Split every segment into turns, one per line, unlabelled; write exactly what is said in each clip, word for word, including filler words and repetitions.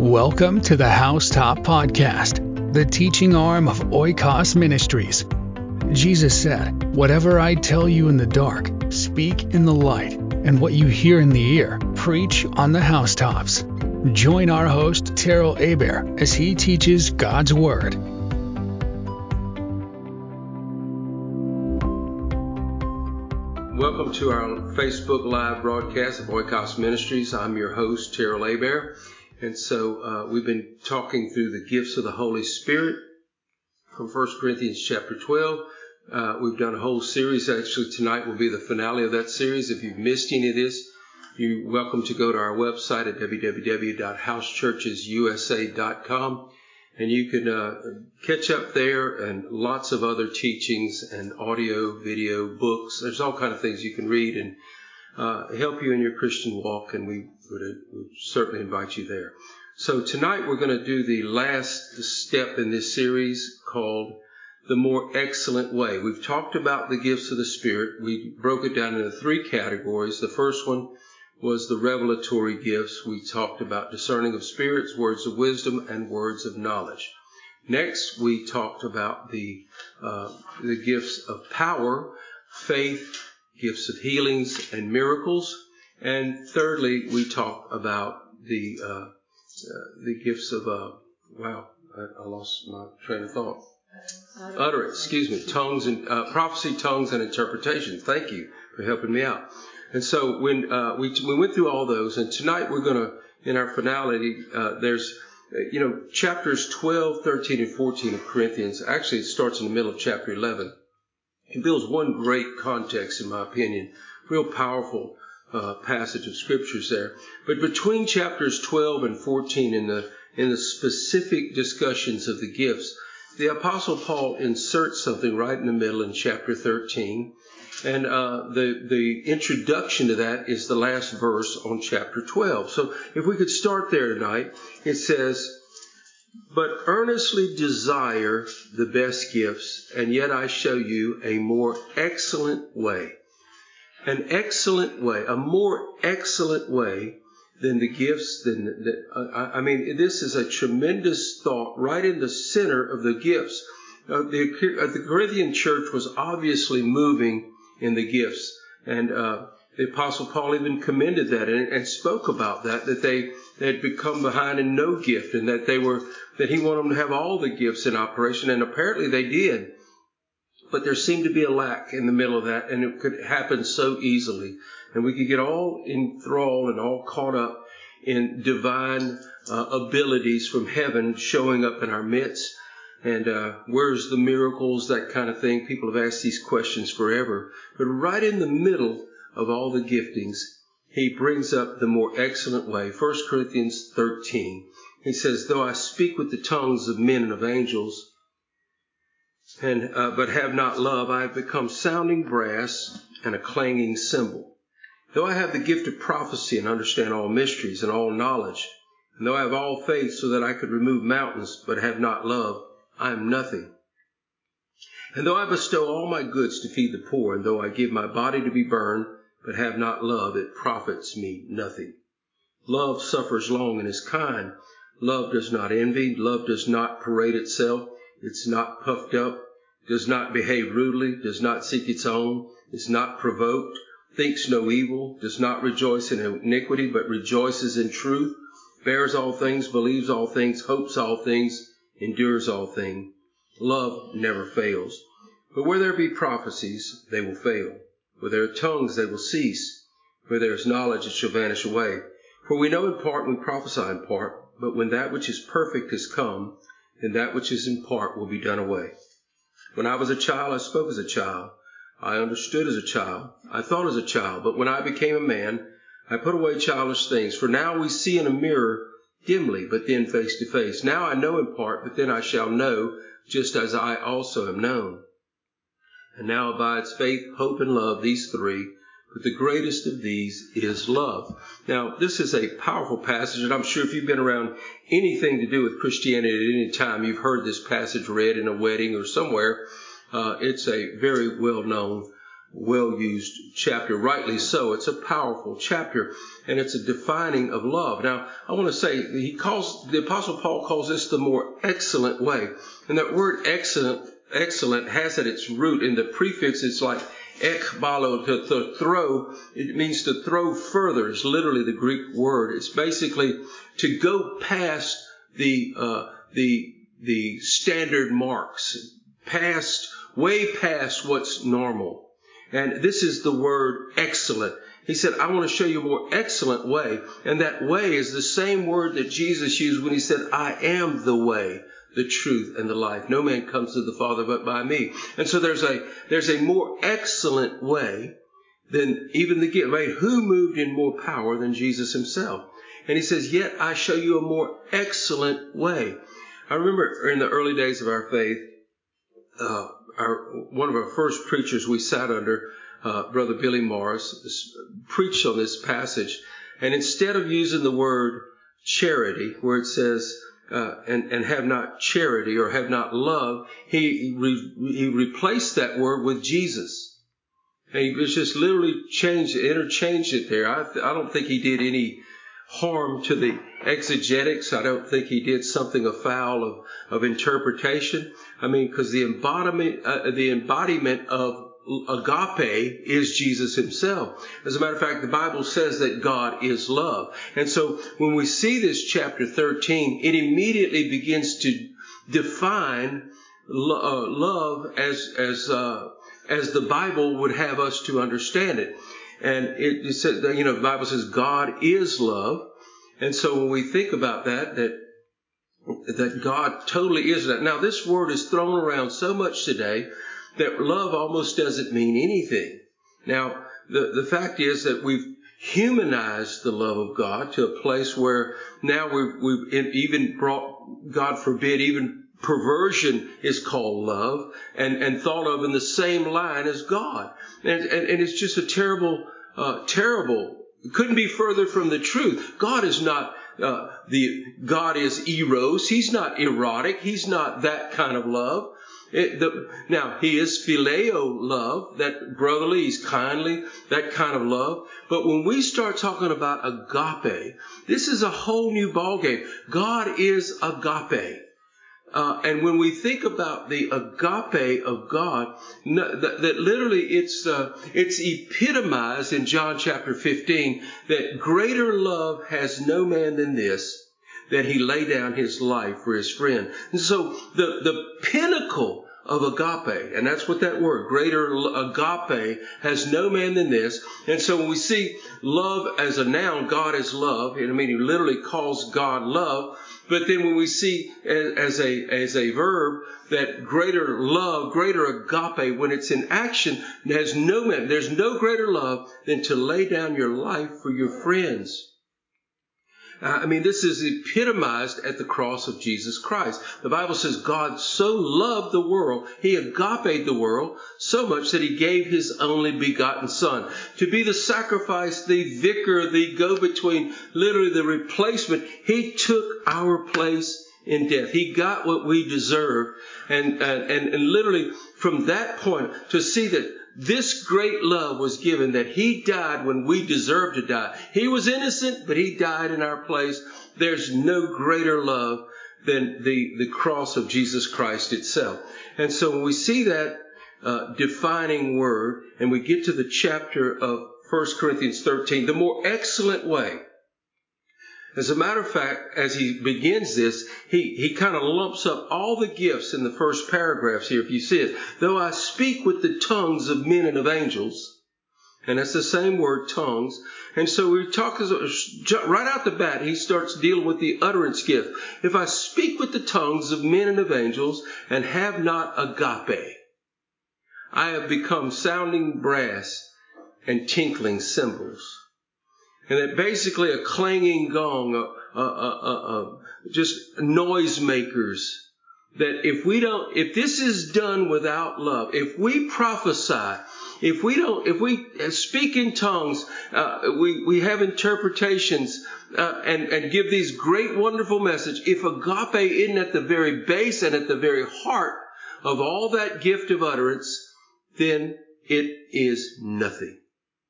Welcome to the Housetop Podcast, the teaching arm of Oikos Ministries. Jesus said, "Whatever I tell you in the dark, speak in the light, and what you hear in the ear, preach on the housetops." Join our host, Terrell Hebert, as he teaches God's Word.
Welcome to our Facebook Live broadcast of Oikos Ministries. I'm your host, Terrell Hebert. And so uh, we've been talking through the gifts of the Holy Spirit from First Corinthians chapter twelve. Uh, we've done a whole series. Actually, tonight will be the finale of that series. If you've missed any of this, you're welcome to go to our website at w w w dot house churches u s a dot com. And you can uh, catch up there, and lots of other teachings and audio, video, books. There's all kind of things you can read and uh, help you in your Christian walk, and we would, uh, would certainly invite you there. So tonight we're going to do the last step in this series called The More Excellent Way. We've talked about the gifts of the Spirit. We broke it down into three categories. The first one was the revelatory gifts. We talked about discerning of spirits, words of wisdom, and words of knowledge. Next, we talked about the uh, the gifts of power, faith, gifts of healings and miracles. And thirdly, we talked about the uh, uh, the gifts of, uh, wow, I, I lost my train of thought. Utterance, Utterance excuse me, tongues and uh, prophecy, tongues, and interpretation. Thank you for helping me out. And so when uh, we we went through all those, and tonight we're going to, in our finality, uh, there's, you know, chapters twelve, thirteen, and fourteen of Corinthians. Actually, it starts in the middle of chapter eleven. It builds one great context, in my opinion, real powerful uh, passage of scriptures there. But between chapters twelve and fourteen, in the in the specific discussions of the gifts, the Apostle Paul inserts something right in the middle in chapter thirteen. And uh, the the introduction to that is the last verse on chapter twelve. So if we could start there tonight, it says, "But earnestly desire the best gifts, and yet I show you a more excellent way." An excellent way, a more excellent way than the gifts. Than the, uh, I mean, this is a tremendous thought right in the center of the gifts. Uh, the, uh, the Corinthian church was obviously moving in the gifts. And uh, the Apostle Paul even commended that and, and spoke about that, that they, they had become behind in no gift, and that they were, that he wanted them to have all the gifts in operation. And apparently they did. But there seemed to be a lack in the middle of that, and it could happen so easily. And we could get all enthralled and all caught up in divine uh, abilities from heaven showing up in our midst. And uh, where's the miracles, that kind of thing. People have asked these questions forever. But right in the middle of all the giftings, he brings up the more excellent way. First Corinthians thirteen. He says, "Though I speak with the tongues of men and of angels, and uh, but have not love, I have become sounding brass and a clanging cymbal. Though I have the gift of prophecy and understand all mysteries and all knowledge, and though I have all faith so that I could remove mountains, but have not love, I am nothing. And though I bestow all my goods to feed the poor, and though I give my body to be burned, but have not love, it profits me nothing. Love suffers long and is kind. Love does not envy. Love does not parade itself. It's not puffed up, does not behave rudely, does not seek its own, is not provoked, thinks no evil, does not rejoice in iniquity, but rejoices in truth, bears all things, believes all things, hopes all things, endures all things. Love never fails. But where there be prophecies, they will fail. Where there are tongues, they will cease. Where there is knowledge, it shall vanish away. For we know in part, and we prophesy in part, but when that which is perfect is come, then that which is in part will be done away. When I was a child, I spoke as a child. I understood as a child. I thought as a child. But when I became a man, I put away childish things. For now we see in a mirror dimly, but then face to face. Now I know in part, but then I shall know, just as I also am known. And now abides faith, hope, and love, these three. But the greatest of these is love." Now, this is a powerful passage, and I'm sure if you've been around anything to do with Christianity at any time, you've heard this passage read in a wedding or somewhere. Uh, it's a very well-known well-used chapter, rightly so. It's a powerful chapter, and it's a defining of love. Now, I want to say he calls the Apostle Paul calls this the more excellent way, and that word excellent, excellent has at its root in the prefix. It's like ekbalo, to, to throw. It means to throw further. It's literally the Greek word. It's basically to go past the uh, the the standard marks, past way past what's normal. And this is the word excellent. He said, I want to show you a more excellent way. And that way is the same word that Jesus used when he said, I am the way, the truth, and the life. No man comes to the Father but by me. And so there's a there's a more excellent way than even the gift. Right? Who moved in more power than Jesus himself? And he says, yet I show you a more excellent way. I remember in the early days of our faith, uh, Our, one of our first preachers we sat under, uh, Brother Billy Morris, preached on this passage. And instead of using the word charity, where it says, uh, and, and have not charity or have not love, he, re, he replaced that word with Jesus. And he was just literally changed it, interchanged it there. I, I don't think he did any harm to the exegetics. I don't think he did something afoul of, of interpretation. I mean, because the embodiment, uh, the embodiment of agape is Jesus himself. As a matter of fact, the Bible says that God is love. And so when we see this chapter thirteen, it immediately begins to define lo- uh, love as, as, uh, as the Bible would have us to understand it. And it, it says, you know, the Bible says God is love. And so when we think about that, that, that God totally is that. Now, this word is thrown around so much today that love almost doesn't mean anything. Now, the, the fact is that we've humanized the love of God to a place where now we've, we've even brought, God forbid, even perversion is called love and, and thought of in the same line as God. And, and, and it's just a terrible, uh, terrible, it couldn't be further from the truth. God is not, uh, the, God is eros. He's not erotic. He's not that kind of love. It, the, now, he is phileo love, that brotherly, he's kindly, that kind of love. But when we start talking about agape, this is a whole new ballgame. God is agape. Uh, and when we think about the agape of God, no, that, that literally it's uh, it's epitomized in John chapter fifteen, that greater love has no man than this, that he lay down his life for his friend. And so the, the pinnacle of agape, and that's what that word, greater agape, has no man than this. And so when we see love as a noun, God is love, and I mean, he literally calls God love. But then when we see as a, as a verb that greater love, greater agape, when it's in action, has no man, there's no greater love than to lay down your life for your friends. Uh, I mean, this is epitomized at the cross of Jesus Christ. The Bible says God so loved the world, he agaped the world so much that he gave his only begotten Son to be the sacrifice, the vicar, the go-between, literally the replacement. He took our place in death. He got what we deserved. And, and, and literally from that point to see that this great love was given, that he died when we deserved to die. He was innocent, but he died in our place. There's no greater love than the, the cross of Jesus Christ itself. And so when we see that uh, defining word, and we get to the chapter of First Corinthians thirteen, the more excellent way. As a matter of fact, as he begins this, he, he kind of lumps up all the gifts in the first paragraphs here, if you see it. Though I speak with the tongues of men and of angels, and that's the same word, tongues. And so we talk, right out the bat, he starts dealing with the utterance gift. If I speak with the tongues of men and of angels and have not agape, I have become sounding brass and tinkling cymbals. And that basically a clanging gong, uh, uh, uh, uh, just noisemakers. That if we don't, if this is done without love, if we prophesy, if we don't, if we speak in tongues, uh, we we have interpretations uh, and and give these great, wonderful message. If agape isn't at the very base and at the very heart of all that gift of utterance, then it is nothing.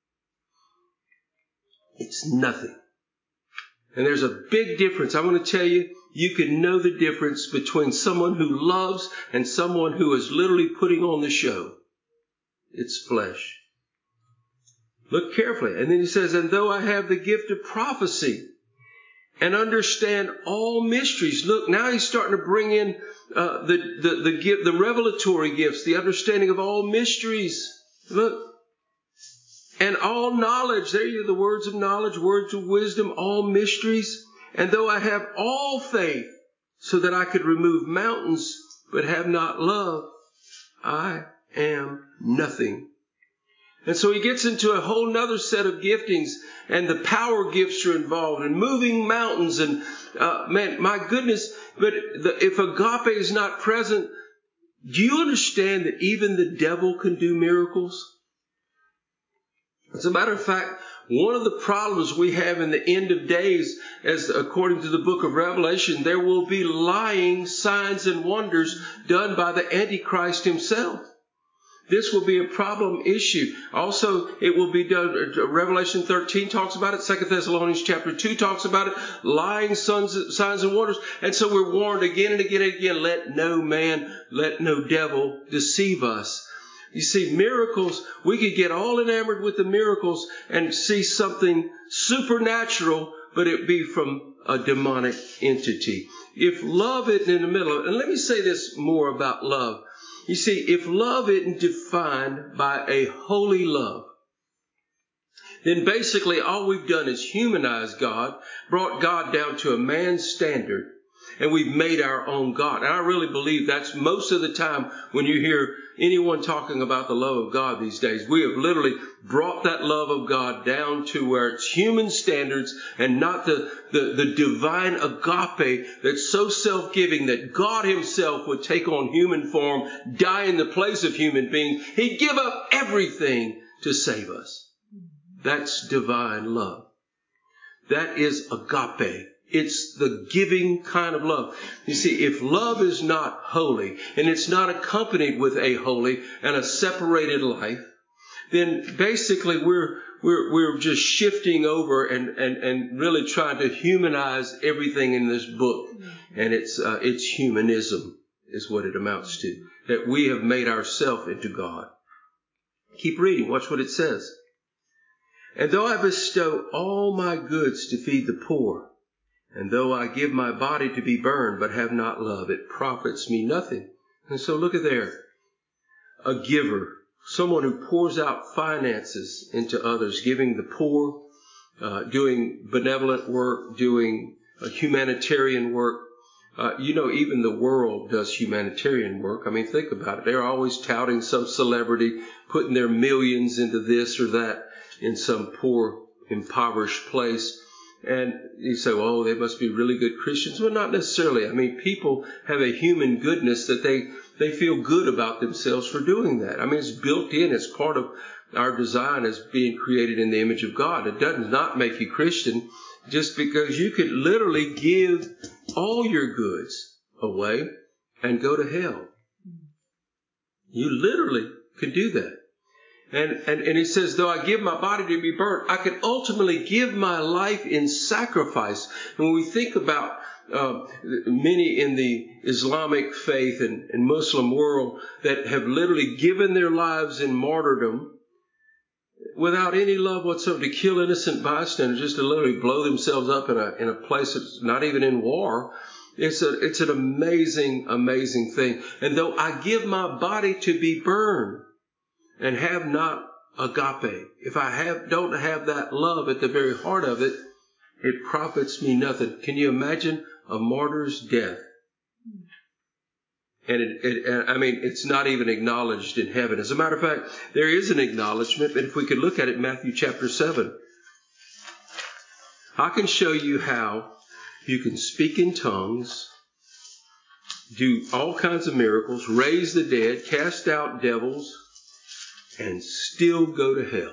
It's nothing. And there's a big difference. I want to tell you, you can know the difference between someone who loves and someone who is literally putting on the show. It's flesh. Look carefully. And then he says, and though I have the gift of prophecy and understand all mysteries. Look, now he's starting to bring in uh, the, the, the, gift, the revelatory gifts, the understanding of all mysteries. Look. And all knowledge. There you are, the words of knowledge, words of wisdom, all mysteries. And though I have all faith so that I could remove mountains, but have not love, I am nothing. And so he gets into a whole nother set of giftings, and the power gifts are involved, and moving mountains, and uh, man, my goodness, but the, if agape is not present, do you understand that even the devil can do miracles? As a matter of fact, one of the problems we have in the end of days, as according to the book of Revelation, there will be lying signs and wonders done by the Antichrist himself. This will be a problem issue. Also, it will be done. Revelation thirteen talks about it. Second Thessalonians chapter two talks about it. Lying signs, signs and wonders. And so we're warned again and again and again, let no man, let no devil deceive us. You see, miracles, we could get all enamored with the miracles and see something supernatural, but it be from a demonic entity. If love isn't in the middle of it, and let me say this more about love. You see, if love isn't defined by a holy love, then basically all we've done is humanize God, brought God down to a man's standard, and we've made our own God. And I really believe that's most of the time when you hear anyone talking about the love of God these days. We have literally brought that love of God down to where it's human standards and not the, the, the divine agape that's so self-giving that God himself would take on human form, die in the place of human beings. He'd give up everything to save us. That's divine love. That is agape. It's the giving kind of love. You see, if love is not holy and it's not accompanied with a holy and a separated life, then basically we're we're we're just shifting over and and and really trying to humanize everything in this book, and it's uh, it's humanism is what it amounts to. That we have made ourselves into God. Keep reading. Watch what it says. And though I bestow all my goods to feed the poor, and though I give my body to be burned, but have not love, it profits me nothing. And so look at there. A giver, someone who pours out finances into others, giving the poor, uh, doing benevolent work, doing uh, humanitarian work. Uh, you know, even the world does humanitarian work. I mean, think about it. They're always touting some celebrity, putting their millions into this or that in some poor, impoverished place. And you say, oh, they must be really good Christians. Well, not necessarily. I mean, people have a human goodness that they, they feel good about themselves for doing that. I mean, it's built in. It's part of our design as being created in the image of God. It does not make you Christian just because you could literally give all your goods away and go to hell. You literally could do that. And, and, and he says, though I give my body to be burnt, I can ultimately give my life in sacrifice. And when we think about uh, many in the Islamic faith and, and Muslim world that have literally given their lives in martyrdom without any love whatsoever, to kill innocent bystanders, just to literally blow themselves up in a, in a place that's not even in war, it's a, it's an amazing, amazing thing. And though I give my body to be burned, and have not agape, if I have don't have that love at the very heart of it, it profits me nothing. Can you imagine a martyr's death? And it, it, I mean, it's not even acknowledged in heaven. As a matter of fact, there is an acknowledgement, but if we could look at it in Matthew chapter seven, I can show you how you can speak in tongues, do all kinds of miracles, raise the dead, cast out devils, and still go to hell.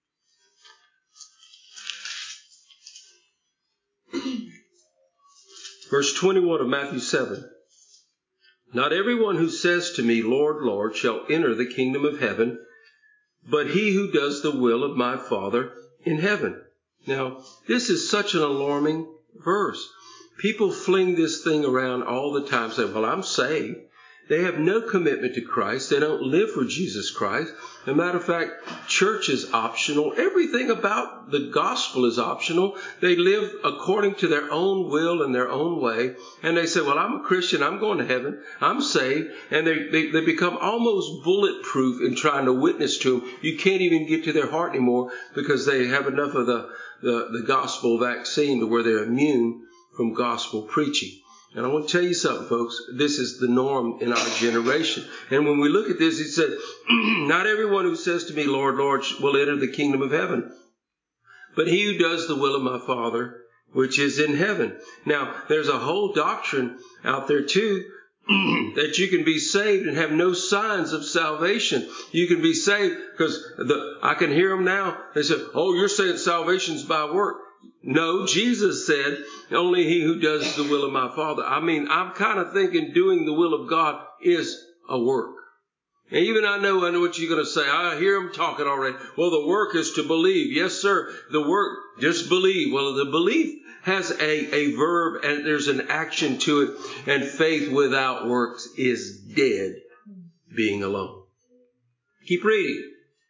Verse twenty-one of Matthew seven. Not everyone who says to me, Lord, Lord, shall enter the kingdom of heaven, but he who does the will of my Father in heaven. Now, this is such an alarming verse. People fling this thing around all the time, saying, well, I'm saved. They have no commitment to Christ. They don't live for Jesus Christ. As a matter of fact, church is optional. Everything about the gospel is optional. They live according to their own will and their own way. And they say, well, I'm a Christian. I'm going to heaven. I'm saved. And they, they, they become almost bulletproof in trying to witness to them. You can't even get to their heart anymore because they have enough of the, the, the gospel vaccine to where they're immune from gospel preaching. And I want to tell you something, folks. This is the norm in our generation. And when we look at this, he said, not everyone who says to me, Lord, Lord, will enter the kingdom of heaven, but he who does the will of my Father, which is in heaven. Now, there's a whole doctrine out there, too, that you can be saved and have no signs of salvation. You can be saved because the, I can hear them now. They say, oh, you're saying salvation's by work. No, Jesus said, only he who does the will of my Father. I mean, I'm kind of thinking doing the will of God is a work. And even I know, I know what you're going to say. I hear them talking already. Well, the work is to believe. Yes, sir. The work, just believe. Well, the belief has a, a verb and there's an action to it. And faith without works is dead, being alone. Keep reading.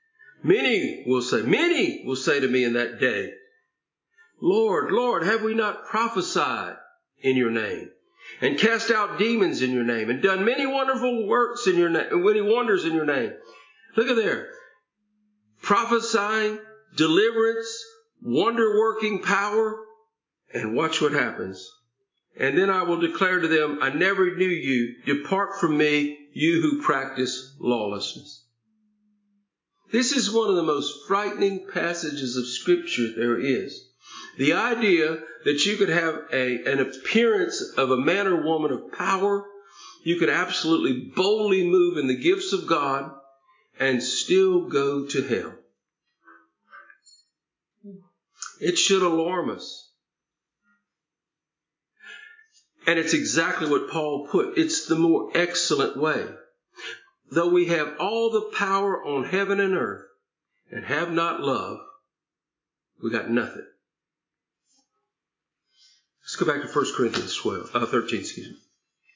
Many will say, many will say to me in that day, Lord, Lord, have we not prophesied in your name and cast out demons in your name and done many wonderful works in your name, many wonders in your name? Look at there. Prophesying, deliverance, wonder-working power. And watch what happens. And then I will declare to them, I never knew you. Depart from me, you who practice lawlessness. This is one of the most frightening passages of Scripture there is. The idea that you could have a, an appearance of a man or woman of power, you could absolutely boldly move in the gifts of God and still go to hell. It should alarm us. And it's exactly what Paul put. It's the more excellent way. Though we have all the power on heaven and earth and have not love, we got nothing. Let's go back to First Corinthians twelve, uh, thirteen, excuse me.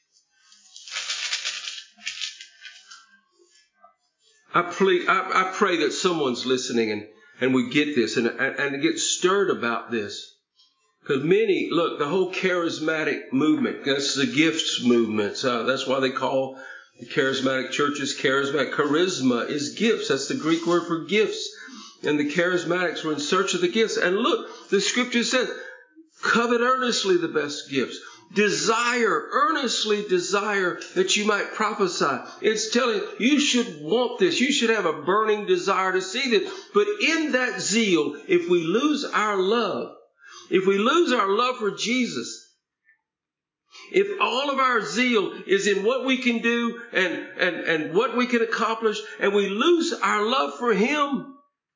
I, plead, I, I pray that someone's listening and, and we get this and, and, and get stirred about this. Because many, look, the whole charismatic movement, that's the gifts movement. Uh, that's why they call the charismatic churches charismatic. Charisma is gifts. That's the Greek word for gifts. And the charismatics were in search of the gifts. And look, the scripture says, covet earnestly the best gifts. Desire, earnestly desire that you might prophesy. It's telling you, you should want this. You should have a burning desire to see this. But in that zeal, if we lose our love, if we lose our love for Jesus, if all of our zeal is in what we can do and, and, and what we can accomplish, and we lose our love for Him,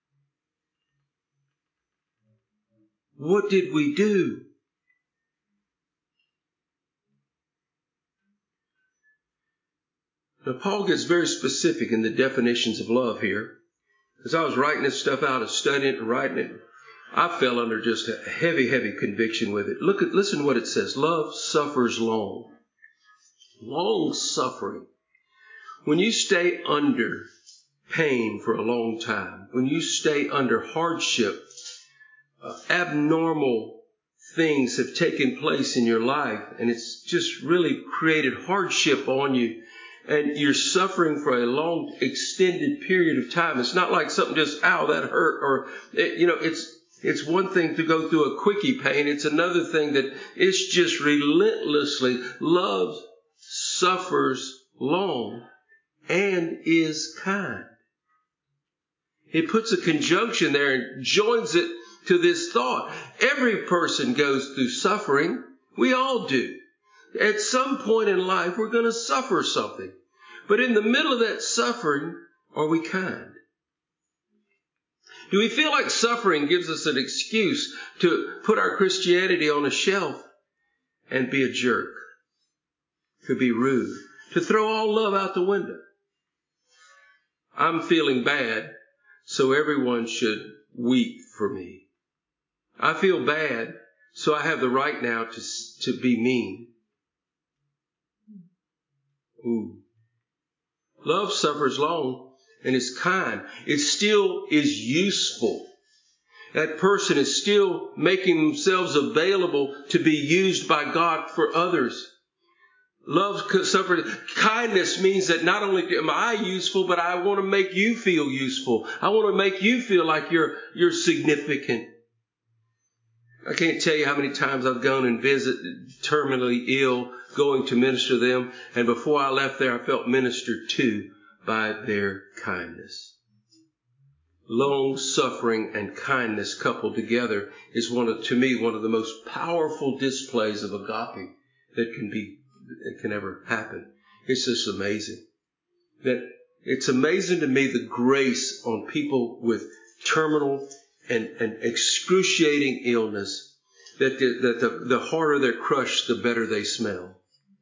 what did we do? Now, Paul gets very specific in the definitions of love here. As I was writing this stuff out, and studying it and writing it, I fell under just a heavy, heavy conviction with it. Look at, listen to what it says. Love suffers long. Long suffering. When you stay under pain for a long time, when you stay under hardship, uh, abnormal things have taken place in your life, and it's just really created hardship on you, and you're suffering for a long, extended period of time. It's not like something just, ow, that hurt, or, it, you know, it's It's one thing to go through a quickie pain. It's another thing that it's just relentlessly. Love suffers long and is kind. It puts a conjunction there and joins it to this thought. Every person goes through suffering. We all do. At some point in life, we're going to suffer something. But in the middle of that suffering, are we kind? Do we feel like suffering gives us an excuse to put our Christianity on a shelf and be a jerk, to be rude, to throw all love out the window? I'm feeling bad, so everyone should weep for me. I feel bad, so I have the right now to, to be mean. Ooh. Love suffers long and is kind. It still is useful. That person is still making themselves available to be used by God for others. Love suffers. Kindness means that not only am I useful, but I want to make you feel useful. I want to make you feel like you're you're significant. I can't tell you how many times I've gone and visited terminally ill, going to minister to them, and before I left there, I felt ministered to by their kindness. Long suffering and kindness coupled together is one of, to me, one of the most powerful displays of agape that can be, that can ever happen. It's just amazing. That it's amazing to me the grace on people with terminal and, and excruciating illness, that, the, that the, the harder they're crushed, the better they smell.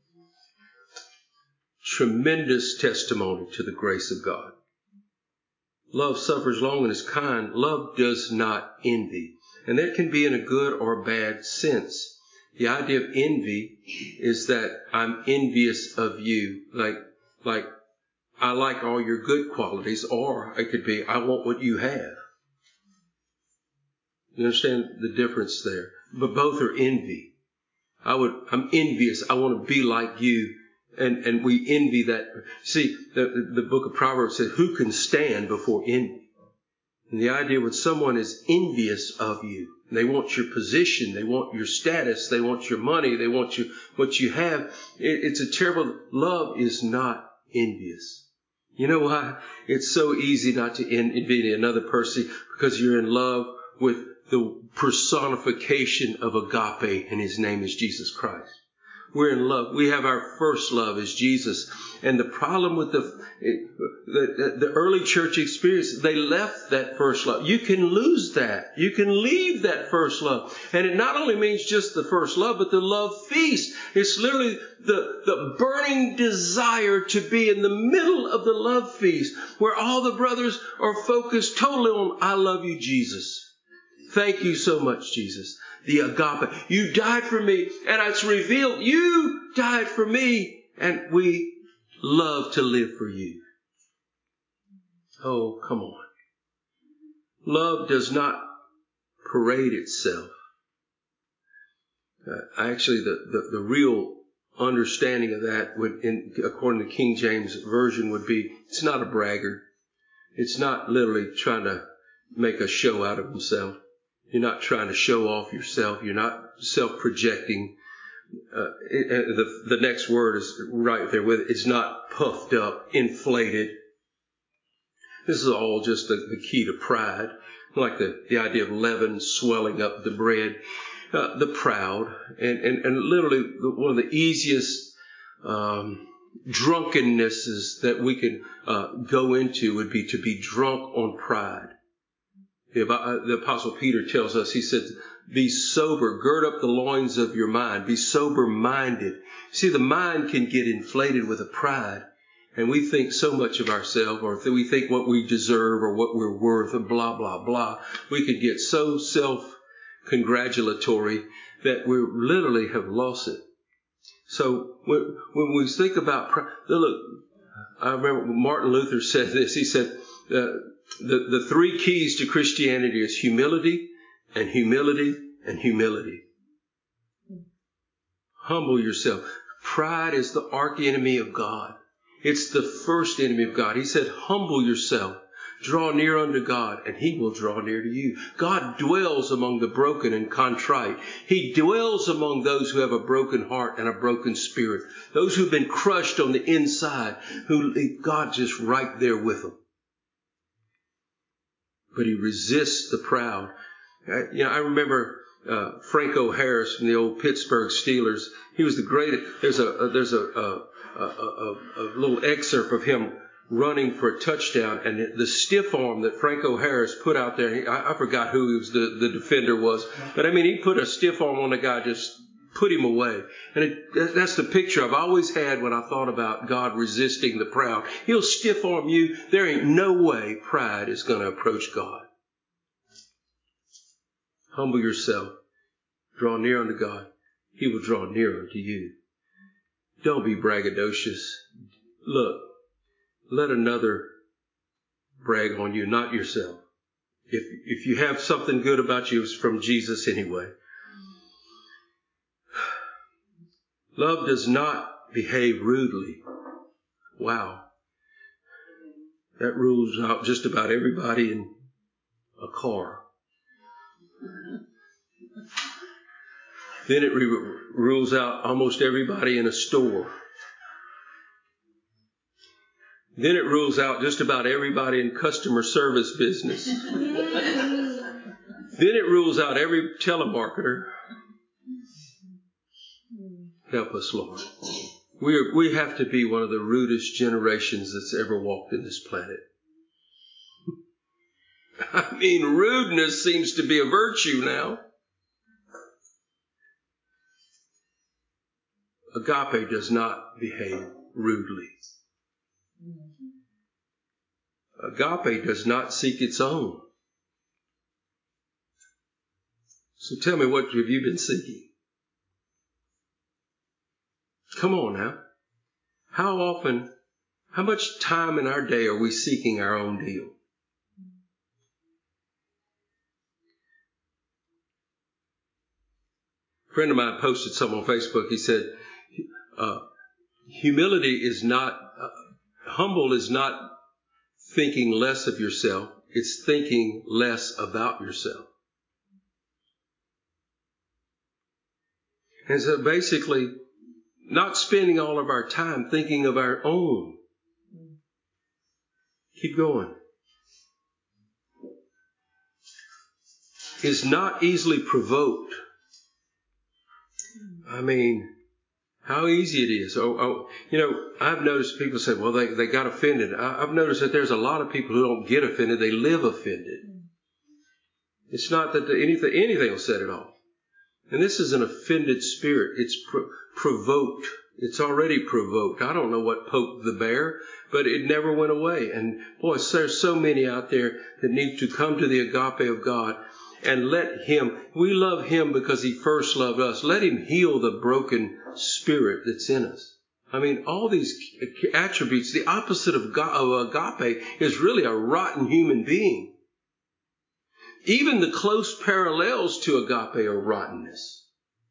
Tremendous testimony to the grace of God. Love suffers long and is kind. Love does not envy. And that can be in a good or bad sense. The idea of envy is that I'm envious of you. Like, like, I like all your good qualities, or it could be, I want what you have. You understand the difference there? But both are envy. I would, I'm envious. I want to be like you. And, and we envy that. See, the, the book of Proverbs says, who can stand before envy? And the idea when someone is envious of you, they want your position, they want your status, they want your money, they want you, what you have. It, it's a terrible, love is not envious. You know why? It's so easy not to envy another person, because you're in love with the personification of agape, and his name is Jesus Christ. We're in love. We have our first love is Jesus. And the problem with the, the, the early church experience, they left that first love. You can lose that. You can leave that first love. And it not only means just the first love, but the love feast. It's literally the, the burning desire to be in the middle of the love feast, where all the brothers are focused totally on, I love you, Jesus. Thank you so much, Jesus. The agape. You died for me, and it's revealed you died for me, and we love to live for you. Oh, come on. Love does not parade itself. Uh, actually, the, the, the real understanding of that, would, in, according to King James Version, would be, it's not a braggart. It's not literally trying to make a show out of himself. You're not trying to show off yourself. You're not self-projecting. Uh, it, the, the next word is right there with it. It's not puffed up, inflated. This is all just the, the key to pride. Like the, the idea of leaven swelling up the bread. Uh, the proud. And, and, and literally the, one of the easiest um, drunkennesses that we can uh, go into would be to be drunk on pride. The Apostle Peter tells us, he said, be sober, gird up the loins of your mind, be sober-minded. See, the mind can get inflated with a pride, and we think so much of ourselves, or we think what we deserve or what we're worth, and blah, blah, blah. We could get so self-congratulatory that we literally have lost it. So when, when we think about pride, look, I remember Martin Luther said this, he said, uh, The, the three keys to Christianity is humility and humility and humility. Humble yourself. Pride is the arch enemy of God. It's the first enemy of God. He said, humble yourself. Draw near unto God, and he will draw near to you. God dwells among the broken and contrite. He dwells among those who have a broken heart and a broken spirit. Those who have been crushed on the inside, who God just right there with them. But he resists the proud. I, you know, I remember uh, Franco Harris from the old Pittsburgh Steelers. He was the greatest. There's a, a there's a a, a a a little excerpt of him running for a touchdown, and the stiff arm that Franco Harris put out there. He, I, I forgot who he was the the defender was, but I mean he put a stiff arm on the guy, just put him away. And it, that's the picture I've always had when I thought about God resisting the proud. He'll stiff arm you. There ain't no way pride is going to approach God. Humble yourself. Draw near unto God. He will draw near unto you. Don't be braggadocious. Look, let another brag on you, not yourself. If if you have something good about you, it's from Jesus anyway. Love does not behave rudely. Wow. That rules out just about everybody in a car. Then it re- rules out almost everybody in a store. Then it rules out just about everybody in customer service business. Then it rules out every telemarketer. Help us, Lord. We are, we have to be one of the rudest generations that's ever walked in this planet. I mean, rudeness seems to be a virtue now. Agape does not behave rudely. Agape does not seek its own. So tell me, what have you been seeking? Come on now. How often, how much time in our day are we seeking our own deal? A friend of mine posted something on Facebook. He said, uh, humility is not, uh, humble is not thinking less of yourself. It's thinking less about yourself. And so basically, not spending all of our time thinking of our own. Keep going. Is not easily provoked. I mean, how easy it is. Oh, oh, you know, I've noticed people say, well, they, they got offended. I, I've noticed that there's a lot of people who don't get offended. They live offended. It's not that the, anything, anything will set it off. And this is an offended spirit. It's pro- provoked. It's already provoked. I don't know what poked the bear, but it never went away. And boy, there's so many out there that need to come to the agape of God and let Him, we love Him because He first loved us. Let Him heal the broken spirit that's in us. I mean, all these attributes, the opposite of, God, of agape is really a rotten human being. Even the close parallels to agape are rottenness.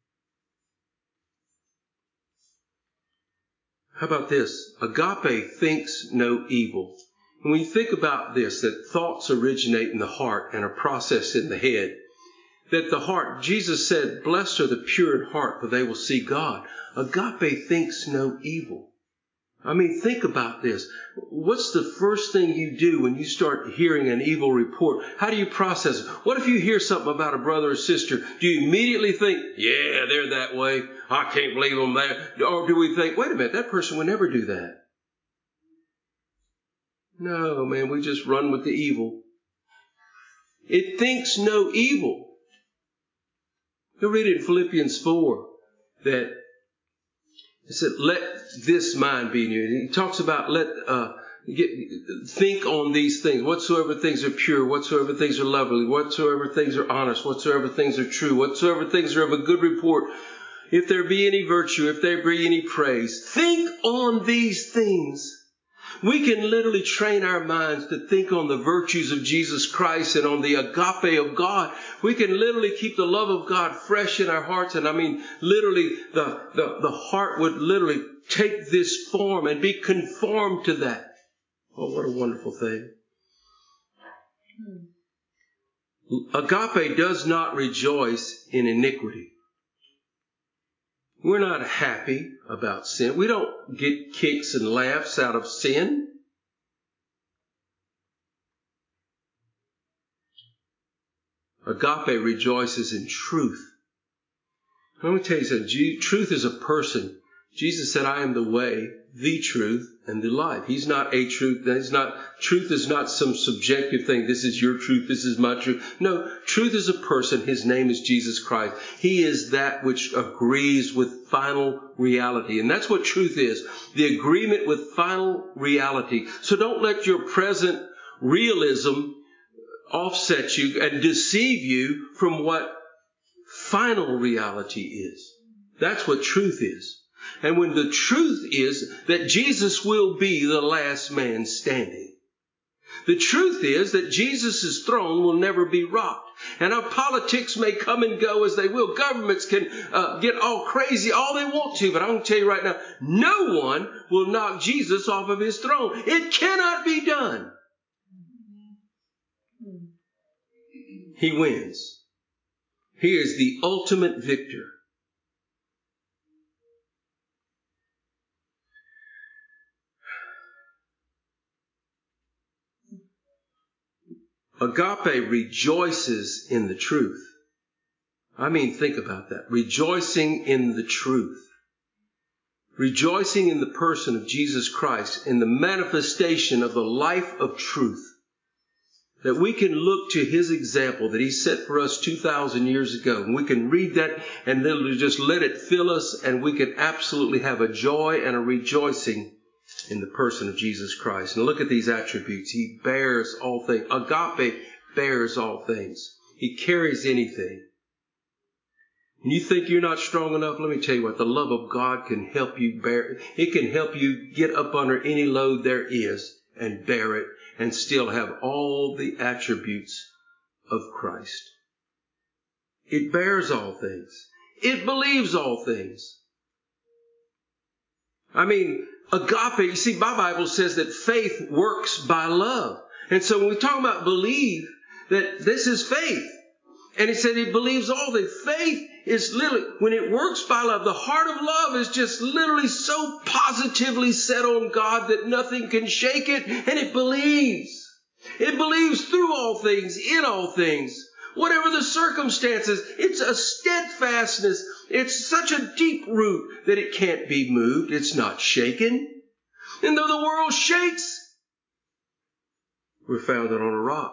How about this? Agape thinks no evil. And when you think about this, that thoughts originate in the heart and are processed in the head, that the heart, Jesus said, blessed are the pure in heart, for they will see God. Agape thinks no evil. I mean, think about this. What's the first thing you do when you start hearing an evil report? How do you process it? What if you hear something about a brother or sister? Do you immediately think, yeah, they're that way. I can't believe them that. Or do we think, wait a minute, that person would never do that? No, man, we just run with the evil. It thinks no evil. You'll read it in Philippians four that it said, let this mind be in you. And he talks about let uh, get, think on these things. Whatsoever things are pure, whatsoever things are lovely, whatsoever things are honest, whatsoever things are true, whatsoever things are of a good report. If there be any virtue, if there be any praise, think on these things. We can literally train our minds to think on the virtues of Jesus Christ and on the agape of God. We can literally keep the love of God fresh in our hearts. And I mean, literally, the, the, the heart would literally take this form and be conformed to that. Oh, what a wonderful thing. Agape does not rejoice in iniquity. We're not happy about sin. We don't get kicks and laughs out of sin. Agape rejoices in truth. Let me tell you something. Truth is a person. Jesus said, I am the way, the truth, and the life. He's not a truth. He's not, truth is not some subjective thing. This is your truth. This is my truth. No, truth is a person. His name is Jesus Christ. He is that which agrees with final reality. And that's what truth is. The agreement with final reality. So don't let your present realism offset you and deceive you from what final reality is. That's what truth is. And when the truth is that Jesus will be the last man standing. The truth is that Jesus' throne will never be rocked. And our politics may come and go as they will. Governments can uh, get all crazy all they want to. But I'm going to tell you right now, no one will knock Jesus off of his throne. It cannot be done. He wins. He is the ultimate victor. Agape rejoices in the truth. I mean, think about that. Rejoicing in the truth. Rejoicing in the person of Jesus Christ, in the manifestation of the life of truth. That we can look to his example that he set for us two thousand years ago. And we can read that and literally just let it fill us, and we can absolutely have a joy and a rejoicing in the person of Jesus Christ. And look at these attributes. He bears all things. Agape bears all things. He carries anything. And you think you're not strong enough? Let me tell you what. The love of God can help you bear. It can help you get up under any load there is and bear it and still have all the attributes of Christ. It bears all things. It believes all things. I mean, agape, you see, my Bible says that faith works by love. And so when we talk about believe, that this is faith. And he said he believes all things. Faith is literally, when it works by love, the heart of love is just literally so positively set on God that nothing can shake it. And it believes. It believes through all things, in all things. Whatever the circumstances, it's a steadfastness. It's such a deep root that it can't be moved. It's not shaken. And though the world shakes, we're founded on a rock.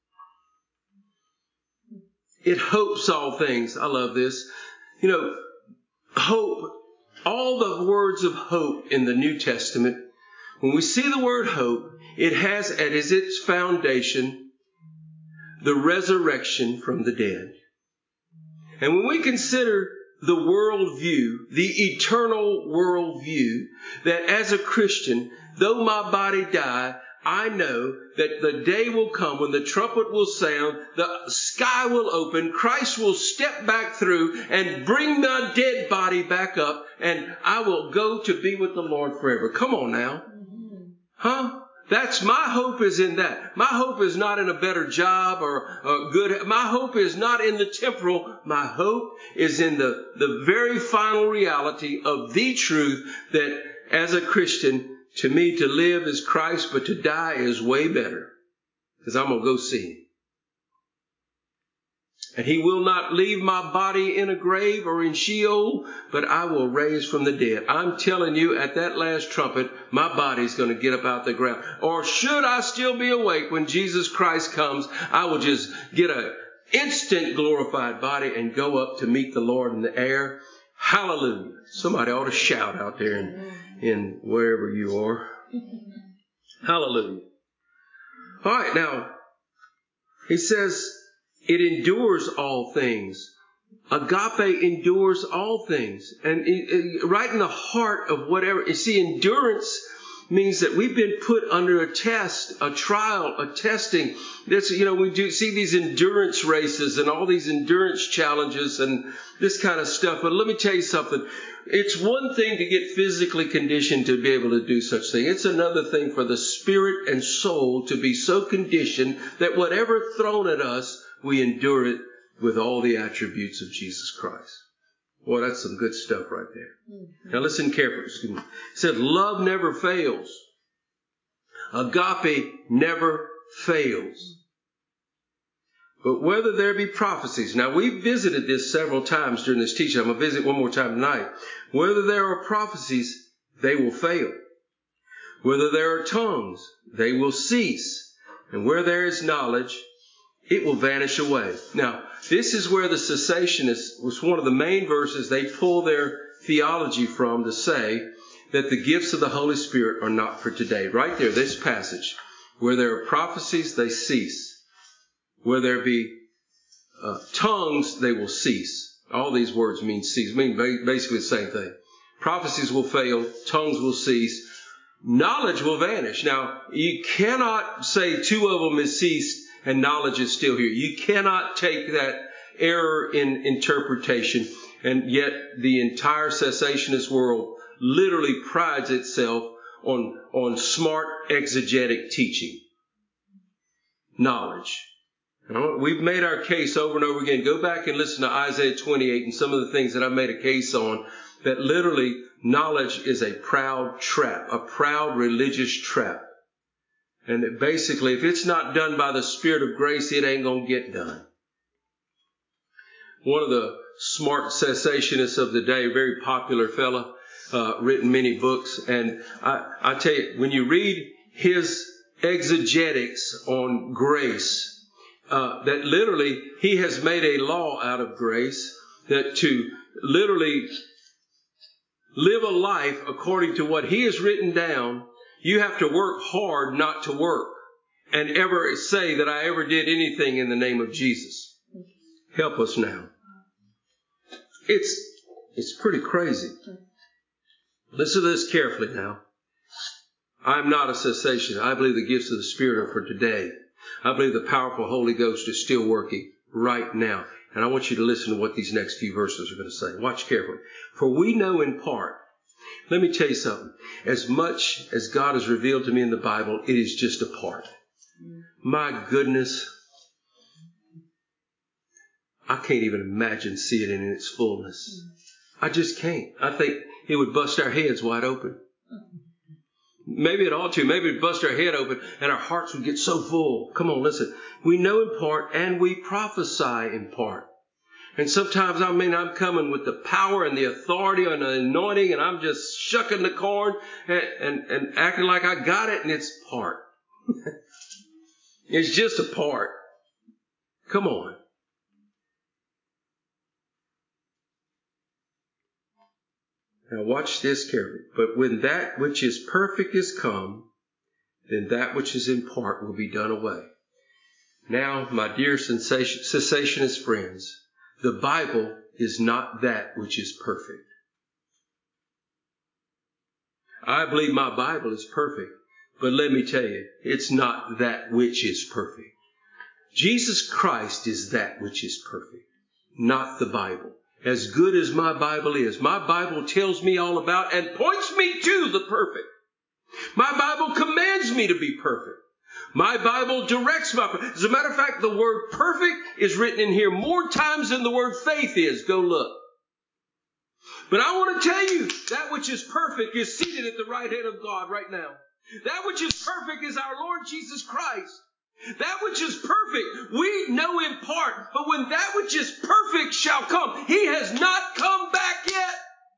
It hopes all things. I love this. You know, hope, all the words of hope in the New Testament, when we see the word hope, it has as its foundation the resurrection from the dead. And when we consider the worldview, the eternal worldview, that as a Christian, though my body die, I know that the day will come when the trumpet will sound, the sky will open, Christ will step back through and bring my dead body back up, and I will go to be with the Lord forever. Come on now. Huh? That's my hope is in that. My hope is not in a better job or a good. My hope is not in the temporal. My hope is in the, the very final reality of the truth that as a Christian, to me, to live is Christ, but to die is way better. Because I'm going to go see him. And he will not leave my body in a grave or in Sheol, but I will raise from the dead. I'm telling you, at that last trumpet, my body's going to get up out the ground. Or should I still be awake when Jesus Christ comes, I will just get an instant glorified body and go up to meet the Lord in the air. Hallelujah. Somebody ought to shout out there in, in wherever you are. Hallelujah. All right, now, he says, it endures all things. Agape endures all things. And it, it, right in the heart of whatever. You see, endurance means that we've been put under a test, a trial, a testing. This, you know, we do see these endurance races and all these endurance challenges and this kind of stuff. But let me tell you something. It's one thing to get physically conditioned to be able to do such thing. It's another thing for the spirit and soul to be so conditioned that whatever thrown at us, we endure it with all the attributes of Jesus Christ. Boy, that's some good stuff right there. Mm-hmm. Now listen carefully. Excuse me. It said, love never fails. Agape never fails. But whether there be prophecies. Now we've visited this several times during this teaching. I'm going to visit one more time tonight. Whether there are prophecies, they will fail. Whether there are tongues, they will cease. And where there is knowledge, it will vanish away. Now, this is where the cessationists, was one of the main verses they pull their theology from to say that the gifts of the Holy Spirit are not for today. Right there, this passage. Where there are prophecies, they cease. Where there be uh, tongues, they will cease. All these words mean cease, mean basically the same thing. Prophecies will fail, tongues will cease, knowledge will vanish. Now, you cannot say two of them has ceased and knowledge is still here. You cannot take that error in interpretation, and yet the entire cessationist world literally prides itself on, on smart exegetic teaching. Knowledge. We've made our case over and over again. Go back and listen to Isaiah twenty-eight and some of the things that I made a case on, that literally knowledge is a proud trap, a proud religious trap. And that basically, if it's not done by the Spirit of grace, it ain't going to get done. One of the smart cessationists of the day, a very popular fella, uh, written many books. And I, I tell you, when you read his exegetics on grace, Uh, that literally he has made a law out of grace, that to literally live a life according to what he has written down, you have to work hard not to work and ever say that I ever did anything in the name of Jesus. Help us now. It's, it's pretty crazy. Listen to this carefully now. I'm not a cessationist. I believe the gifts of the Spirit are for today. I believe the powerful Holy Ghost is still working right now. And I want you to listen to what these next few verses are going to say. Watch carefully. For we know in part. Let me tell you something. As much as God has revealed to me in the Bible, it is just a part. My goodness. I can't even imagine seeing it in its fullness. I just can't. I think it would bust our heads wide open. Maybe it ought to. Maybe it'd bust our head open and our hearts would get so full. Come on, listen. We know in part and we prophesy in part. And sometimes, I mean, I'm coming with the power and the authority and the anointing, and I'm just shucking the corn and, and, and acting like I got it, and it's part. It's just a part. Come on. Now watch this carefully. But when that which is perfect is come, then that which is in part will be done away. Now, my dear cessationist friends, the Bible is not that which is perfect. I believe my Bible is perfect, but let me tell you, it's not that which is perfect. Jesus Christ is that which is perfect, not the Bible. As good as my Bible is, my Bible tells me all about and points me to the perfect. My Bible commands me to be perfect. My Bible directs my... As a matter of fact, the word perfect is written in here more times than the word faith is. Go look. But I want to tell you, that which is perfect is seated at the right hand of God right now. That which is perfect is our Lord Jesus Christ. That which is perfect, we know in part. But when that which is perfect shall come, He has not come back yet.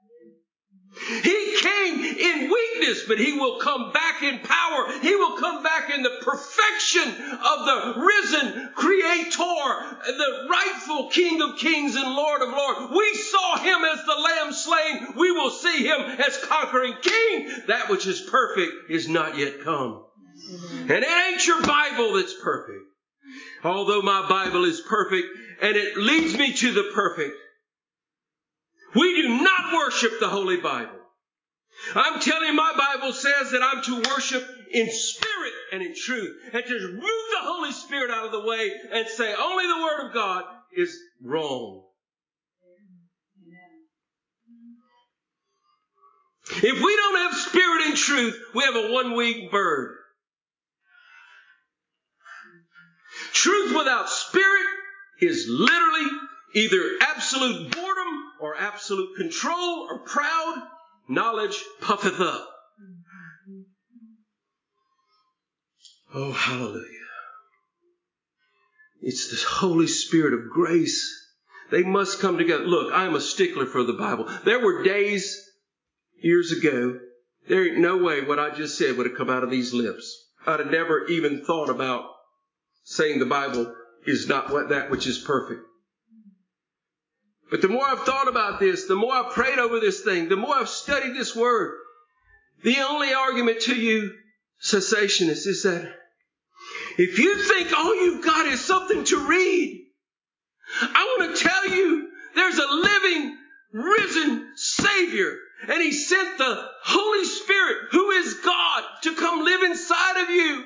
He came in weakness, but He will come back in power. He will come back in the perfection of the risen Creator, the rightful King of Kings and Lord of Lords. We saw Him as the Lamb slain. We will see Him as conquering King. That which is perfect is not yet come. And it ain't your Bible that's perfect. Although my Bible is perfect and it leads me to the perfect, we do not worship the Holy Bible. I'm telling you, my Bible says that I'm to worship in spirit and in truth. And to move the Holy Spirit out of the way and say only the Word of God is wrong. If we don't have spirit and truth, we have a one-winged bird. Truth without spirit is literally either absolute boredom or absolute control or proud. Knowledge puffeth up. Oh, hallelujah. It's the Holy Spirit of grace. They must come together. Look, I'm a stickler for the Bible. There were days, years ago, there ain't no way what I just said would have come out of these lips. I'd have never even thought about saying the Bible is not what that which is perfect. But the more I've thought about this, the more I've prayed over this thing, the more I've studied this word, the only argument to you, cessationists, is that if you think all you've got is something to read, I want to tell you there's a living, risen Savior. And He sent the Holy Spirit, who is God, to come live inside of you.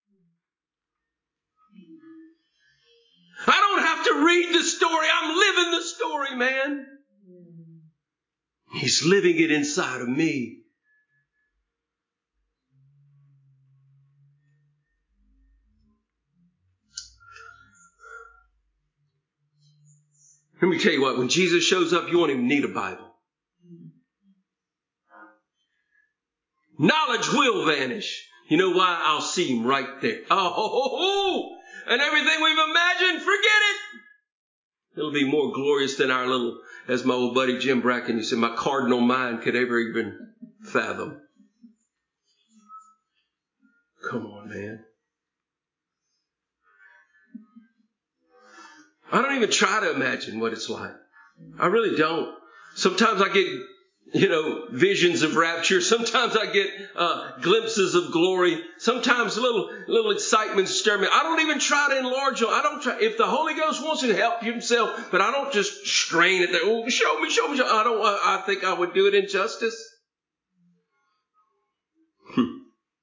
I don't have to read the story. I'm living the story, man. He's living it inside of me. Let me tell you what, when Jesus shows up, you won't even need a Bible. Knowledge will vanish. You know why? I'll see Him right there. Oh, ho, ho, ho. And everything we've imagined, forget it. It'll be more glorious than our little, as my old buddy Jim Bracken, he said, my cardinal mind could ever even fathom. Come on, man. I don't even try to imagine what it's like. I really don't. Sometimes I get, you know, visions of rapture. Sometimes I get uh, glimpses of glory. Sometimes little little excitement stir me. I don't even try to enlarge them. I don't try. If the Holy Ghost wants to help Himself, but I don't just strain at that. Oh, show me, show me. Show me. I don't. I think I would do it injustice. Hmm.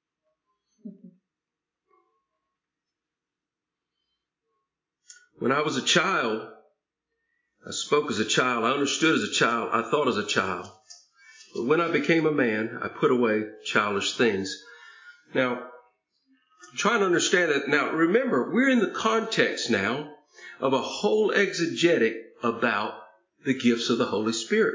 When I was a child, I spoke as a child. I understood as a child. I thought as a child. But when I became a man, I put away childish things. Now, trying to understand it. Now, remember, we're in the context now of a whole exegetic about the gifts of the Holy Spirit.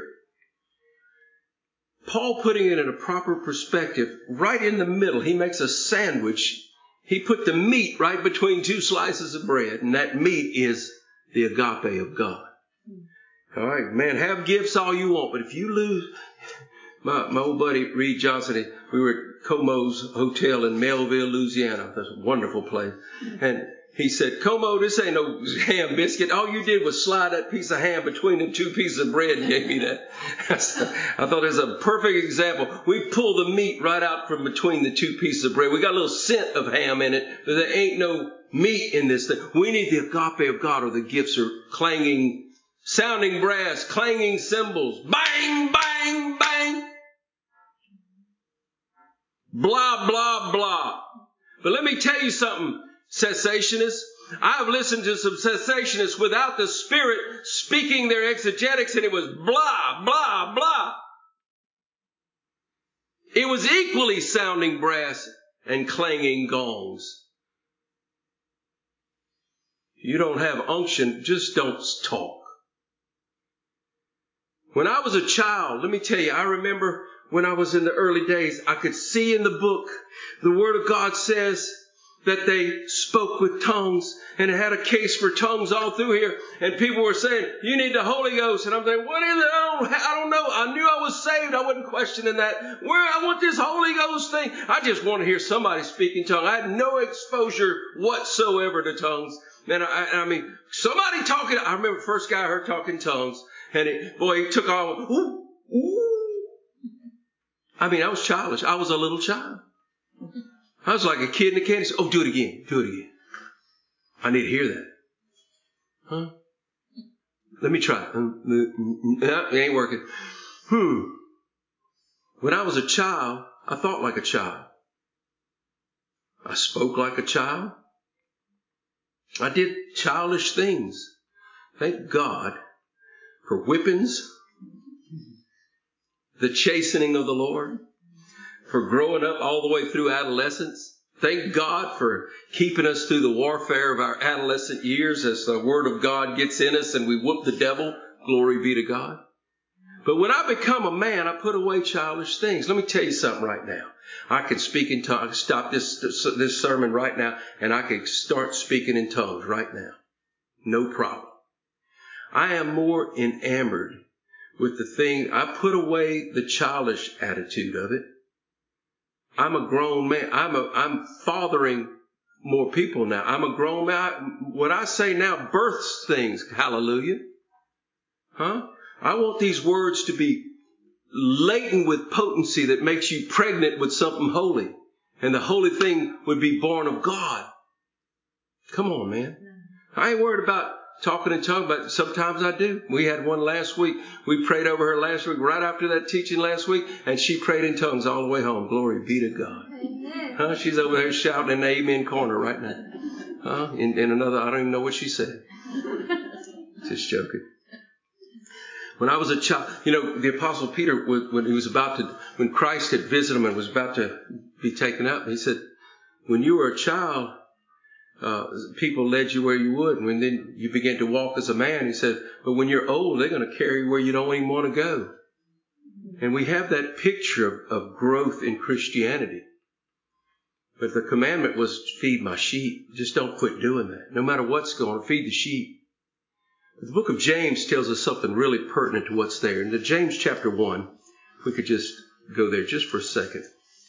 Paul putting it in a proper perspective, right in the middle, he makes a sandwich. He put the meat right between two slices of bread, and that meat is the agape of God. All right, man, have gifts all you want, but if you lose... My, my old buddy, Reed Johnson, we were at Como's Hotel in Melville, Louisiana. That's a wonderful place. And he said, Como, this ain't no ham biscuit. All you did was slide that piece of ham between the two pieces of bread and gave me that. I thought it was a perfect example. We pull the meat right out from between the two pieces of bread. We got a little scent of ham in it, but there ain't no meat in this thing. We need the agape of God, or the gifts are clanging, sounding brass, clanging cymbals, bang, bang, bang. Blah, blah, blah. But let me tell you something, cessationists. I have listened to some cessationists without the Spirit speaking their exegetics, and it was blah, blah, blah. It was equally sounding brass and clanging gongs. You don't have unction, just don't talk. When I was a child, let me tell you, I remember when I was in the early days, I could see in the book, the Word of God says that they spoke with tongues, and it had a case for tongues all through here. And people were saying, you need the Holy Ghost. And I'm saying, what is it? I don't, I don't know. I knew I was saved. I wasn't questioning that. Where I want this Holy Ghost thing. I just want to hear somebody speak in tongues. I had no exposure whatsoever to tongues. And I, I mean, somebody talking. I remember the first guy I heard talking tongues. And it, boy, he took on, ooh, ooh. I mean, I was childish. I was a little child. I was like a kid in a candy store. Oh, do it again. Do it again. I need to hear that. Huh? Let me try it. No, it ain't working. Hmm. When I was a child, I thought like a child. I spoke like a child. I did childish things. Thank God for whippings, the chastening of the Lord, for growing up all the way through adolescence. Thank God for keeping us through the warfare of our adolescent years as the Word of God gets in us and we whoop the devil. Glory be to God. But when I become a man, I put away childish things. Let me tell you something right now. I could speak in tongues. Stop this, this, this sermon right now, and I could start speaking in tongues right now. No problem. I am more enamored with the thing. I put away the childish attitude of it. I'm a grown man. I'm a, I'm fathering more people now. I'm a grown man. I, what I say now births things. Hallelujah. Huh? I want these words to be laden with potency that makes you pregnant with something holy. And the holy thing would be born of God. Come on, man. I ain't worried about talking in tongues, but sometimes I do. We had one last week. We prayed over her last week, right after that teaching last week, and she prayed in tongues all the way home. Glory be to God. Huh? She's over there shouting in the amen corner right now. Huh? In, in another, I don't even know what she said. Just joking. When I was a child, you know, the Apostle Peter, when he was about to, when Christ had visited him and was about to be taken up, he said, when you were a child, uh, people led you where you would. And when then you began to walk as a man, he said, but when you're old, they're going to carry you where you don't even want to go. And we have that picture of, of growth in Christianity. But the commandment was feed my sheep. Just don't quit doing that. No matter what's going on, feed the sheep. The book of James tells us something really pertinent to what's there. In the James chapter one, if we could just go there just for a second.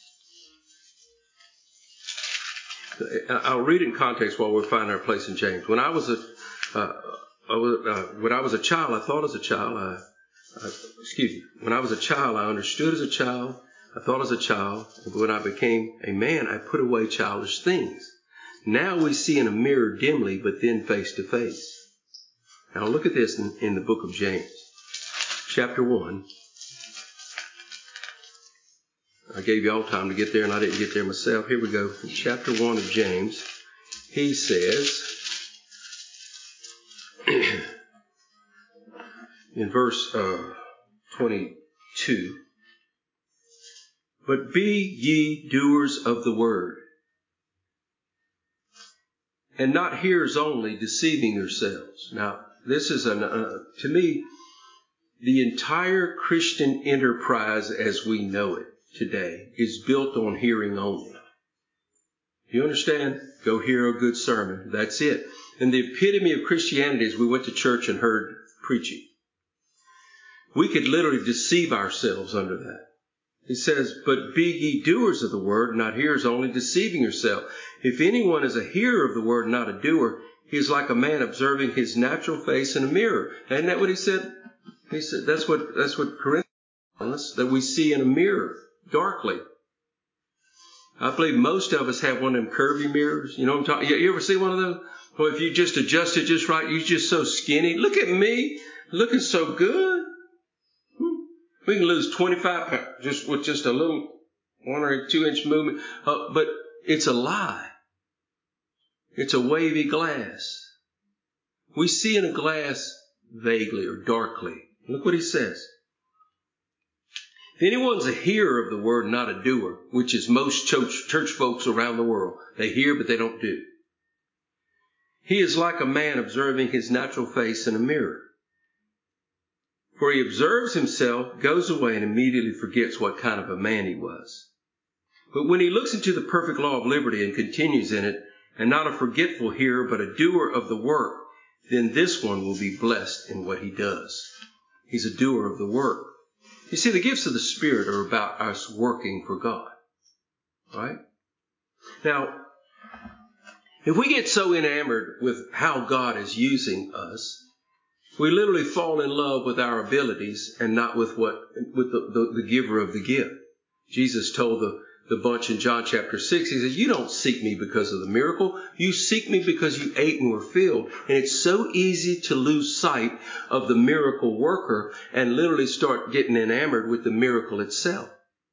I'll read it in context while we're finding our place in James. When I was a, uh, I was, uh, when I was a child, I thought as a child, I, I, excuse me, when I was a child, I understood as a child, I thought as a child, and when I became a man, I put away childish things. Now we see in a mirror dimly, but then face to face. Now look at this in, in the book of James, chapter one. I gave you all time to get there, and I didn't get there myself. Here we go. In chapter one of James, he says, in verse uh, twenty-two, but be ye doers of the word, and not hearers only, deceiving yourselves. Now, this is, an, uh, to me, the entire Christian enterprise as we know it today is built on hearing only. You understand? Go hear a good sermon. That's it. And the epitome of Christianity is we went to church and heard preaching. We could literally deceive ourselves under that. He says, but be ye doers of the word, not hearers only, deceiving yourself. If anyone is a hearer of the word, not a doer, he is like a man observing his natural face in a mirror. Isn't that what he said? He said that's what that's what Corinthians tells us, that we see in a mirror, darkly. I believe most of us have one of them curvy mirrors. You know what I'm talking? You ever see one of those? Well, if you just adjust it just right, you're just so skinny. Look at me, looking so good. We can lose twenty-five pounds just with just a little one or two inch movement. Uh, but it's a lie. It's a wavy glass. We see in a glass vaguely or darkly. Look what he says. If anyone's a hearer of the word, not a doer, which is most church, church folks around the world, they hear but they don't do. He is like a man observing his natural face in a mirror. For he observes himself, goes away, and immediately forgets what kind of a man he was. But when he looks into the perfect law of liberty and continues in it, and not a forgetful hearer, but a doer of the work, then this one will be blessed in what he does. He's a doer of the work. You see, the gifts of the Spirit are about us working for God. Right? Now, if we get so enamored with how God is using us, we literally fall in love with our abilities and not with what with the, the, the giver of the gift. Jesus told the, the bunch in John chapter six, he says, you don't seek me because of the miracle. You seek me because you ate and were filled. And it's so easy to lose sight of the miracle worker and literally start getting enamored with the miracle itself.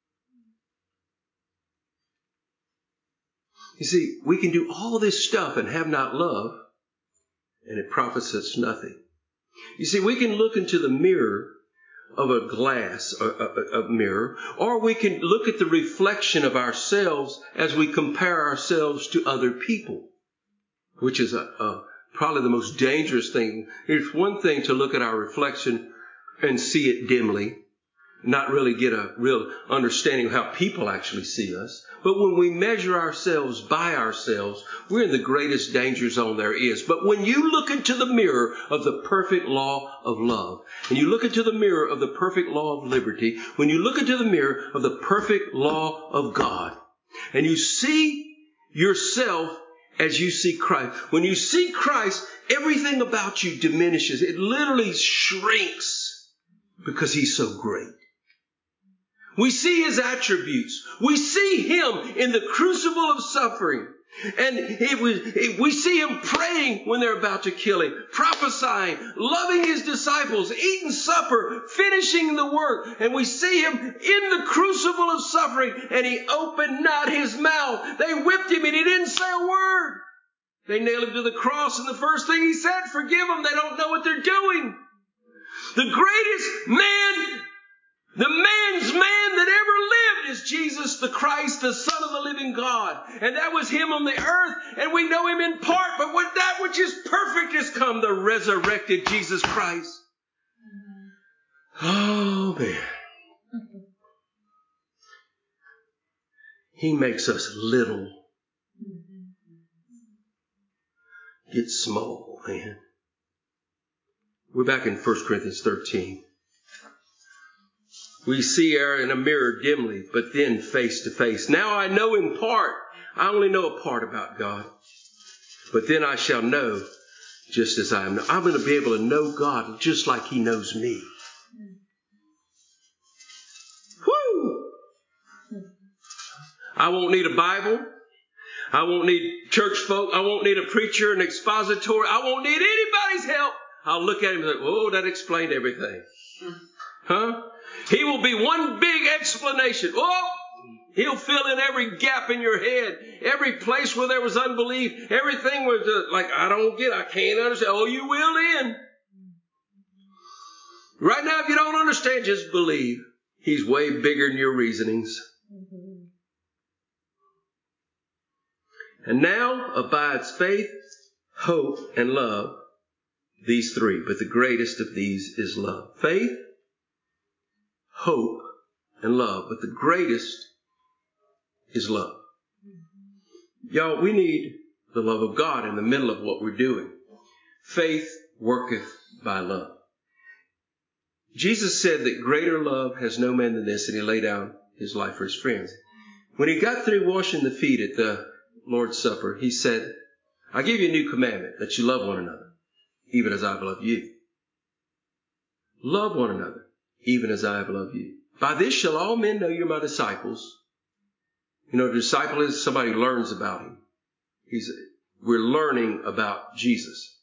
You see, we can do all this stuff and have not love, and it profits us nothing. You see, we can look into the mirror of a glass, a, a, a mirror, or we can look at the reflection of ourselves as we compare ourselves to other people, which is a, a, probably the most dangerous thing. It's one thing to look at our reflection and see it dimly, not really get a real understanding of how people actually see us. But when we measure ourselves by ourselves, we're in the greatest danger zone there is. But when you look into the mirror of the perfect law of love, and you look into the mirror of the perfect law of liberty, when you look into the mirror of the perfect law of God, and you see yourself as you see Christ, when you see Christ, everything about you diminishes. It literally shrinks because He's so great. We see His attributes. We see Him in the crucible of suffering. And it was, it, we see Him praying when they're about to kill Him, prophesying, loving His disciples, eating supper, finishing the work. And we see Him in the crucible of suffering, and He opened not His mouth. They whipped Him and He didn't say a word. They nailed Him to the cross, and the first thing He said, forgive them, they don't know what they're doing. The greatest man, the man's man that ever lived is Jesus the Christ, the Son of the living God. And that was Him on the earth, and we know Him in part, but when that which is perfect has come, the resurrected Jesus Christ. Oh, man. He makes us little. Get small, man. We're back in First Corinthians thirteen. We see in a mirror dimly, but then face to face. Now I know in part. I only know a part about God. But then I shall know just as I am. I'm going to be able to know God just like He knows me. Woo! I won't need a Bible. I won't need church folk. I won't need a preacher, an expository. I won't need anybody's help. I'll look at him and say, oh, that explained everything. Huh? He will be one big explanation. Oh, He'll fill in every gap in your head. Every place where there was unbelief. Everything was uh, like, I don't get, I can't understand. Oh, you will then. Right now, if you don't understand, just believe. He's way bigger than your reasonings. And now abides faith, hope, and love. These three. But the greatest of these is love. Faith, hope, and love. But the greatest is love. Y'all, we need the love of God in the middle of what we're doing. Faith worketh by love. Jesus said that greater love has no man than this, and He laid down His life for His friends. When He got through washing the feet at the Lord's Supper, He said, I give you a new commandment, that you love one another, even as I have loved you. Love one another, even as I have loved you. By this shall all men know you're my disciples. You know, a disciple is somebody who learns about Him. He's, we're learning about Jesus.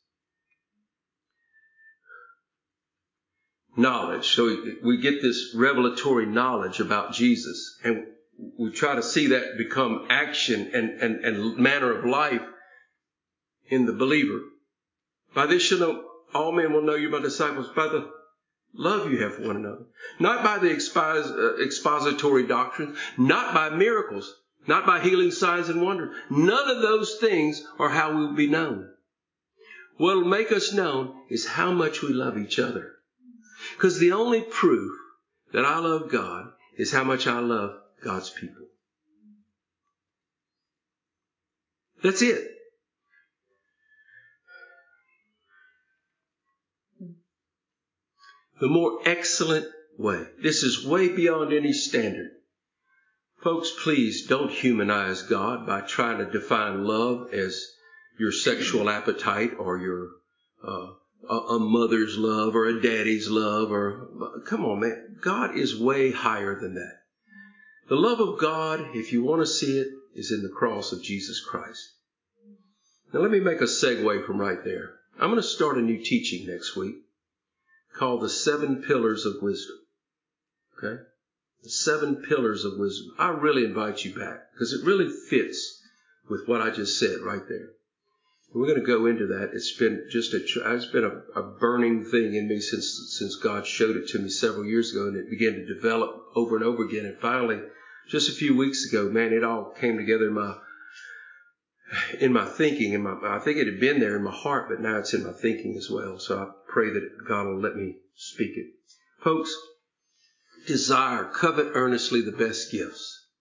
Knowledge. So we, we get this revelatory knowledge about Jesus, and we try to see that become action and, and, and manner of life in the believer. By this shall know, all men will know you're my disciples, by the love you have for one another. Not by the expos, uh, expository doctrines, not by miracles, not by healing signs and wonders. None of those things are how we will be known. What will make us known is how much we love each other. Because the only proof that I love God is how much I love God's people. That's it. The more excellent way. This is way beyond any standard. Folks, please don't humanize God by trying to define love as your sexual appetite or your uh, a, a mother's love or a daddy's love. Or come on, man. God is way higher than that. The love of God, if you want to see it, is in the cross of Jesus Christ. Now let me make a segue from right there. I'm going to start a new teaching next week called the Seven Pillars of Wisdom. Okay? The Seven Pillars of Wisdom. I really invite you back because it really fits with what I just said right there. We're going to go into that. It's been just a, it's been a, a burning thing in me since, since God showed it to me several years ago, and it began to develop over and over again. And finally, just a few weeks ago, man, it all came together in my, in my thinking. In my, I think it had been there in my heart, but now it's in my thinking as well. So I pray that God will let me speak it. Folks, desire, covet earnestly the best gifts.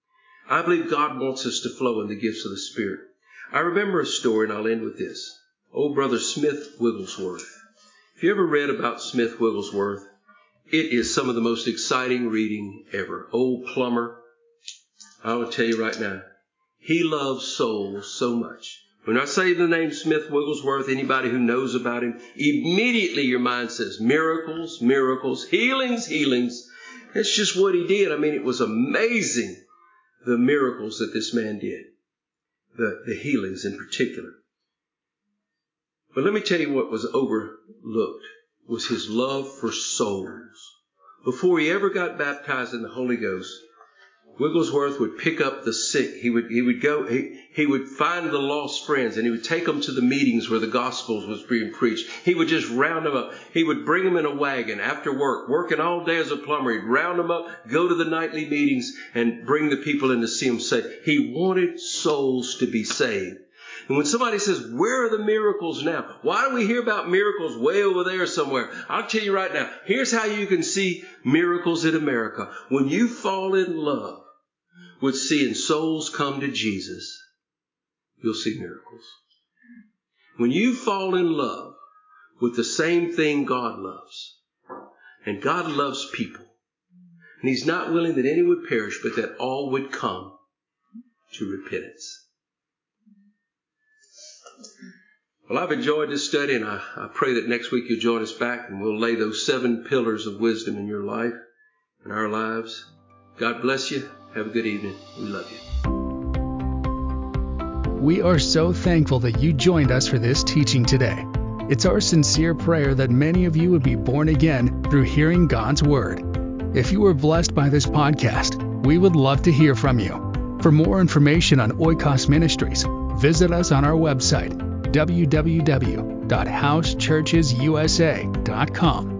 I believe God wants us to flow in the gifts of the Spirit. I remember a story, and I'll end with this. Old brother Smith Wigglesworth. If you ever read about Smith Wigglesworth, it is some of the most exciting reading ever. Old plumber. I will tell you right now, he loves souls so much. When I say the name Smith Wigglesworth, anybody who knows about him, immediately your mind says miracles, miracles, healings, healings. That's just what he did. I mean, it was amazing, the miracles that this man did, the, the healings in particular. But let me tell you what was overlooked was his love for souls. Before he ever got baptized in the Holy Ghost, Wigglesworth would pick up the sick. He would, he would go, he, he would find the lost friends, and he would take them to the meetings where the Gospels was being preached. He would just round them up. He would bring them in a wagon after work, working all day as a plumber. He'd round them up, go to the nightly meetings, and bring the people in to see them saved. He wanted souls to be saved. And when somebody says, where are the miracles now? Why do we hear about miracles way over there somewhere? I'll tell you right now, here's how you can see miracles in America. When you fall in love with seeing souls come to Jesus, you'll see miracles. When you fall in love with the same thing God loves, and God loves people, and He's not willing that any would perish, but that all would come to repentance. Well, I've enjoyed this study, and I, I pray that next week you'll join us back, and we'll lay those seven pillars of wisdom in your life, in our lives. God bless you. Have a good evening. We love you.
We are so thankful that you joined us for this teaching today. It's our sincere prayer that many of you would be born again through hearing God's Word. If you were blessed by this podcast, we would love to hear from you. For more information on Oikos Ministries, visit us on our website, w w w dot house churches u s a dot com.